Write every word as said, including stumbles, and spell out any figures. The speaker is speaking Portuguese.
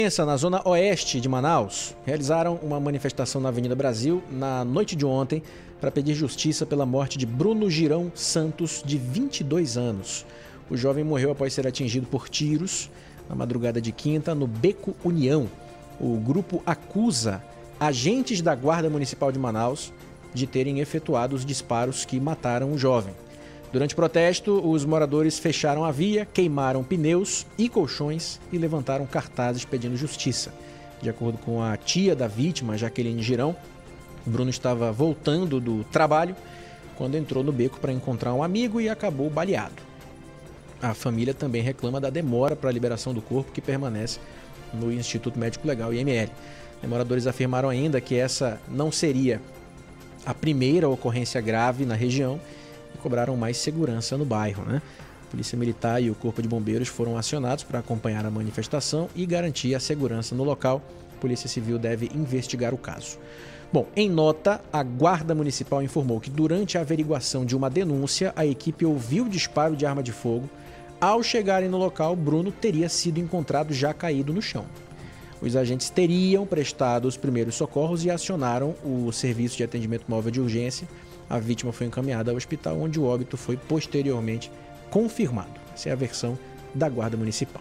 Na zona oeste de Manaus, realizaram uma manifestação na Avenida Brasil na noite de ontem para pedir justiça pela morte de Bruno Girão Santos, de vinte e dois anos. O jovem morreu após ser atingido por tiros na madrugada de quinta no Beco União. O grupo acusa agentes da Guarda Municipal de Manaus de terem efetuado os disparos que mataram o jovem. Durante o protesto, os moradores fecharam a via, queimaram pneus e colchões e levantaram cartazes pedindo justiça. De acordo com a tia da vítima, Jaqueline Girão, Bruno estava voltando do trabalho quando entrou no beco para encontrar um amigo e acabou baleado. A família também reclama da demora para a liberação do corpo, que permanece no Instituto Médico Legal, I M L. Os moradores afirmaram ainda que essa não seria a primeira ocorrência grave na região e cobraram mais segurança no bairro, né? A Polícia Militar e o Corpo de Bombeiros foram acionados para acompanhar a manifestação e garantir a segurança no local. A Polícia Civil deve investigar o caso. Bom, em nota, a Guarda Municipal informou que durante a averiguação de uma denúncia, a equipe ouviu o disparo de arma de fogo. Ao chegarem no local, Bruno teria sido encontrado já caído no chão. Os agentes teriam prestado os primeiros socorros e acionaram o serviço de atendimento móvel de urgência. A vítima foi encaminhada ao hospital, onde o óbito foi posteriormente confirmado. Essa é a versão da Guarda Municipal.